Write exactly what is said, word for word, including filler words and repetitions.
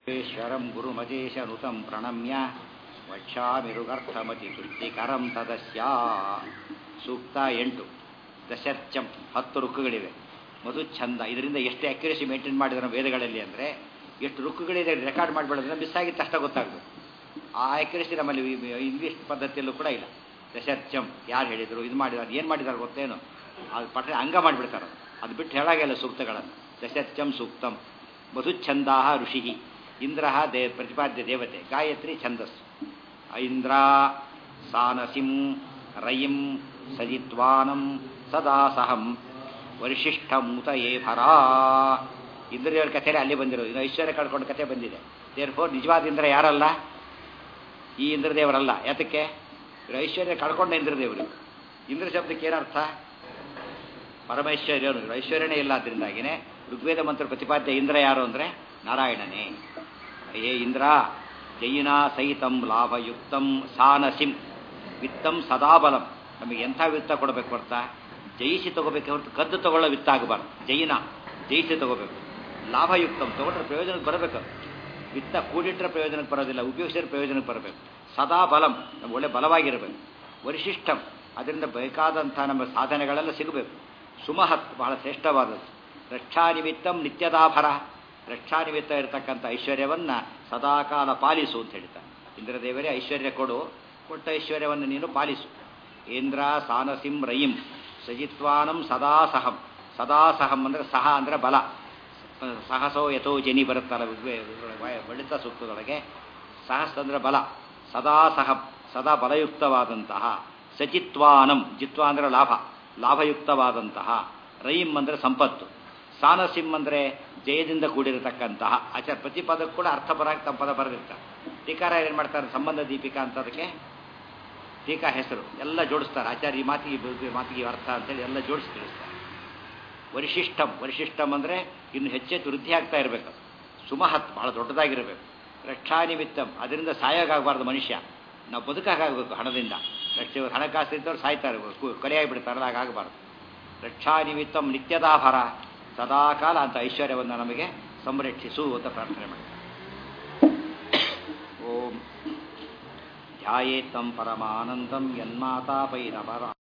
ಈಶ್ವರಂ ಗುರುಮಜೇಶನುತಂ ಪ್ರಣಮ್ಯ ವಕ್ಷಾಮಿರುಗರ್ಥಮತಿ ತುಷ್ಟಿಕರಂ ತದಸ್ಯ. ಸೂಕ್ತ ಎಂಟು. ದಶರ್ಚಂ ಹತ್ತು ರುಕ್ಕುಗಳಿವೆ. ಮಧುಚ್ಛಂದ ಇದರಿಂದ ಎಷ್ಟು ಅಕ್ಯುರೇಸಿ ಮೇಂಟೈನ್ ಮಾಡಿದ್ರೆ ವೇದಗಳಲ್ಲಿ ಅಂದರೆ ಎಷ್ಟು ರುಕ್ಕುಗಳಿದೆ ರೆಕಾರ್ಡ್ ಮಾಡಿಬಿಡೋದ್ರೆ ಮಿಸ್ ಆಗಿತ್ತು ಅಷ್ಟೇ ಗೊತ್ತಾಗಬೇಕು. ಆ ಅಕ್ಯುರೇಸಿ ನಮ್ಮಲ್ಲಿ ಇಂಗ್ಲೀಷ್ ಪದ್ಧತಿಯಲ್ಲೂ ಕೂಡ ಇಲ್ಲ. ದಶರ್ಚಂ ಯಾರು ಹೇಳಿದರು, ಇದು ಮಾಡಿದಾರೆ, ಏನು ಮಾಡಿದಾರೆ ಗೊತ್ತೇನು, ಅದು ಪಟ್ಟ ಅಂಗ ಮಾಡಿಬಿಡ್ತಾರೆ. ಅದು ಬಿಟ್ಟು ಹೇಳಾಗಿಲ್ಲ ಸೂಕ್ತಗಳನ್ನು. ದಶರ್ಚಂ ಸೂಕ್ತಂ. ಮಧುಚ್ಛಂದಾ ಋಷಿ. ಇಂದ್ರ ದೇ ಪ್ರತಿಪಾದ್ಯ ದೇವತೆ. ಗಾಯತ್ರಿ ಛಂದಸ್ಸು. ಇಂದ್ರ ಸಾನಸಿಂ ರಯಿಂ ಸಜಿತ್ವಾನಂ ಸದಾಸಹಂ ವರಿಷ್ಠಮೂತಯೇ ಭರ. ಇಂದ್ರದೇವರ ಕಥೆಯೇ ಅಲ್ಲಿ ಬಂದಿರೋದು. ಇದು ಐಶ್ವರ್ಯ ಕಳ್ಕೊಂಡು ಕಥೆ ಬಂದಿದೆ. ದೇರ್ ಫೋರ್ ನಿಜವಾದ ಇಂದ್ರ ಯಾರಲ್ಲ, ಈ ಇಂದ್ರದೇವರಲ್ಲ. ಯಾತಕ್ಕೆ? ಐಶ್ವರ್ಯ ಕಳ್ಕೊಂಡ ಇಂದ್ರದೇವರು. ಇಂದ್ರ ಶಬ್ದಕ್ಕೆ ಏನರ್ಥ? ಪರಮೈಶ್ವರ್ಯನು. ಐಶ್ವರ್ಯನೇ ಇಲ್ಲ. ಅದರಿಂದಾಗಿನೇ ಋಗ್ವೇದ ಮಂತ್ರ ಪ್ರತಿಪಾದ್ಯ ಇಂದ್ರ ಯಾರು ಅಂದರೆ ನಾರಾಯಣನೇ. ಏ ಇಂದ್ರ ಜಯಿನಾ ಸಹಿತಂ ಲಾಭಯುಕ್ತಂ ಸಾನಸಿಂ ವಿತ್ತಂ ಸದಾಬಲಂ. ನಮಗೆ ಎಂಥ ವಿತ್ತ ಕೊಡಬೇಕು ಅಂತ ಜಯಿಸಿ ತಗೋಬೇಕು ಹೊರತು ಕದ್ದು ತಗೊಳ್ಳೋ ವಿತ್ತ ಆಗಬಾರ್ದು. ಜಯಿನ ಜಯಿಸಿ ತಗೋಬೇಕು. ಲಾಭಯುಕ್ತಂ ತಗೊಂಡ್ರೆ ಪ್ರಯೋಜನಕ್ಕೆ ಬರಬೇಕು. ವಿತ್ತ ಕೂಡಿಟ್ರೆ ಪ್ರಯೋಜನಕ್ಕೆ ಬರೋದಿಲ್ಲ, ಉಪಯೋಗಿಸಿದ್ರೆ ಪ್ರಯೋಜನಕ್ಕೆ ಬರಬೇಕು. ಸದಾ ಬಲಂ ನಮ್ಗೆ ಒಳ್ಳೆ ಬಲವಾಗಿರಬೇಕು. ವರಿಷ್ಠಂ ಅದರಿಂದ ಬೇಕಾದಂಥ ನಮ್ಮ ಸಾಧನೆಗಳೆಲ್ಲ ಸಿಗಬೇಕು. ಸುಮಹತ್ ಬಹಳ ಶ್ರೇಷ್ಠವಾದದ್ದು. ರಕ್ಷಾನಿಮಿತ್ತಂ ನಿತ್ಯದಾಭರ. ರಕ್ಷಾನಿಮಿತ್ತ ಇರತಕ್ಕಂಥ ಐಶ್ವರ್ಯವನ್ನು ಸದಾಕಾಲ ಪಾಲಿಸು ಅಂತ ಹೇಳ್ತಾರೆ. ಇಂದ್ರದೇವರೇ ಐಶ್ವರ್ಯ ಕೊಡು, ಕೊಟ್ಟ ಐಶ್ವರ್ಯವನ್ನು ನೀನು ಪಾಲಿಸು. ಇಂದ್ರ ಸಾನಸಿಂ ರಯಿಂ ಸಜಿತ್ವಾನಂ ಸದಾಸಹಂ. ಸದಾಸಹಂ ಅಂದರೆ ಸಹ ಅಂದರೆ ಬಲ. ಸಹಸೋ ಯಥೋ ಜನಿ ಬರುತ್ತಲ್ಲ ಬಳಿತ ಸೂಕ್ತದೊಳಗೆ. ಸಹಸ್ ಅಂದರೆ ಬಲ. ಸದಾಸಹಂ ಸದಾ ಬಲಯುಕ್ತವಾದಂತಹ. ಸಚಿತ್ವಾನಂ ಜಿತ್ವ ಅಂದರೆ ಲಾಭ, ಲಾಭಯುಕ್ತವಾದಂತಹ. ರಯಿಂ ಅಂದರೆ ಸಂಪತ್ತು. ಸಾನಸಿಂ ಅಂದರೆ ಜಯದಿಂದ ಕೂಡಿರತಕ್ಕಂತಹ. ಆಚಾರ ಪ್ರತಿ ಪದಕ್ಕೂ ಕೂಡ ಅರ್ಥಪರಾಗಿ ತಮ್ಮ ಪದ ಬರೆದಿರ್ತಾರೆ. ಟೀಕಾರ ಏನು ಮಾಡ್ತಾರೆ, ಸಂಬಂಧ ದೀಪಿಕಾ ಅಂತ ಅದಕ್ಕೆ ಟೀಕಾ ಹೆಸರು ಎಲ್ಲ ಜೋಡಿಸ್ತಾರೆ. ಆಚಾರ್ಯ ಈ ಮಾತಿಗೆ ಮಾತಿಗೆ ಅರ್ಥ ಅಂತೇಳಿ ಎಲ್ಲ ಜೋಡಿಸಿ ತಿಳಿಸ್ತಾರೆ. ವರಿಶಿಷ್ಟಂ ವರಿಶಿಷ್ಟಂ ಅಂದರೆ ಇನ್ನು ಹೆಚ್ಚೆಚ್ಚು ವೃದ್ಧಿ ಆಗ್ತಾ ಇರಬೇಕು. ಸುಮಹತ್ ಬಹಳ ದೊಡ್ಡದಾಗಿರಬೇಕು. ರಕ್ಷಾನಿಮಿತ್ತಂ ಅದರಿಂದ ಸಾಯೋಗಾಗಬಾರ್ದು ಮನುಷ್ಯ. ನಾವು ಬದುಕಾಗಬೇಕು ಹಣದಿಂದ. ರಕ್ಷ ಹಣಕಾಸು ಇದ್ದವ್ರು ಸಾಯ್ತಾರೆ, ಕೊಲೆಯಾಗಿಬಿಡ್ತಾರಲ್ಲ, ಹಾಗಾಗಬಾರ್ದು. ರಕ್ಷಾನಿಮಿತ್ತಂ ನಿತ್ಯದಾಭರ. ಸದಾಕಾಲ ಅಂತ ಐಶ್ವರ್ಯವನ್ನು ನಮಗೆ ಸಂರಕ್ಷಿಸು ಅಂತ ಪ್ರಾರ್ಥನೆ ಮಾಡಿ. ಓಂ ಧ್ಯಾಯೇತ್ತಂ ಪರಮಾನಂದಂ ಯನ್ಮಾತಾ ಪೈರಪರ